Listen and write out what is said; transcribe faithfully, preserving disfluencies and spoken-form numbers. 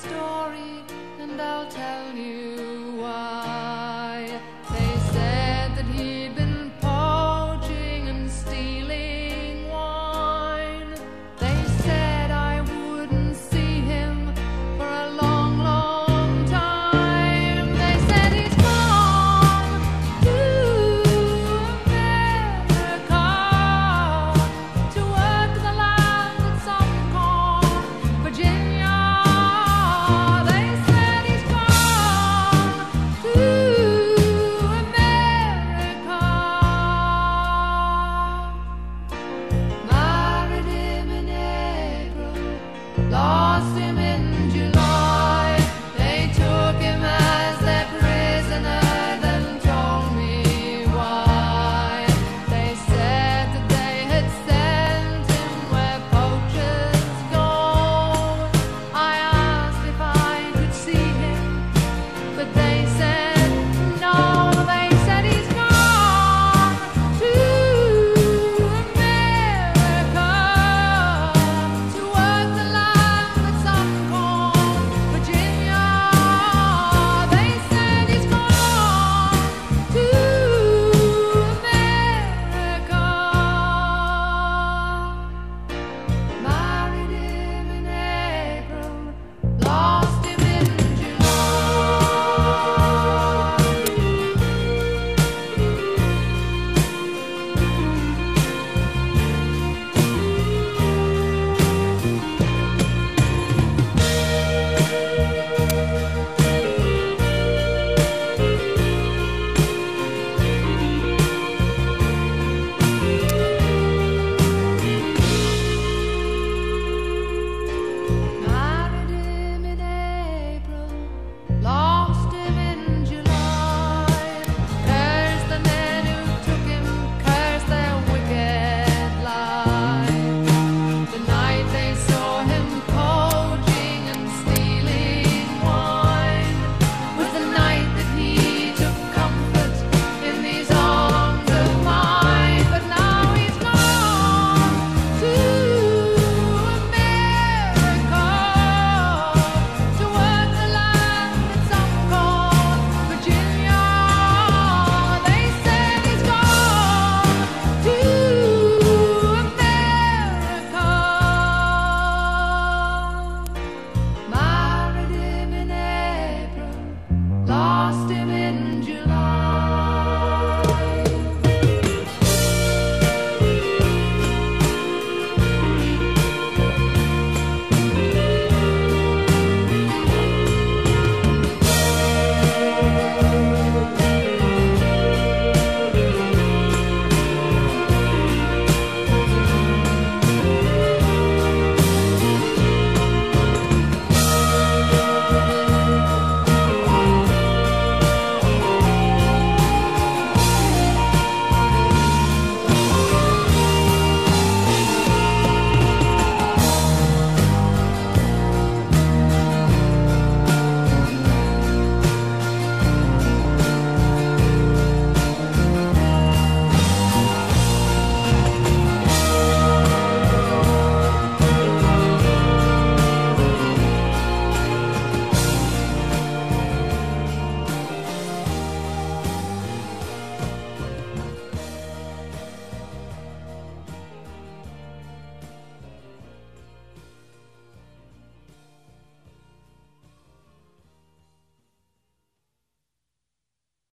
story, and I'll tell you why. They said that he'd been poaching and stealing wine. They said I wouldn't see him for a long, long time. They said he's gone to America to work the land that's some corn, Virginia. They said he's gone to America. Married him in April, lost him in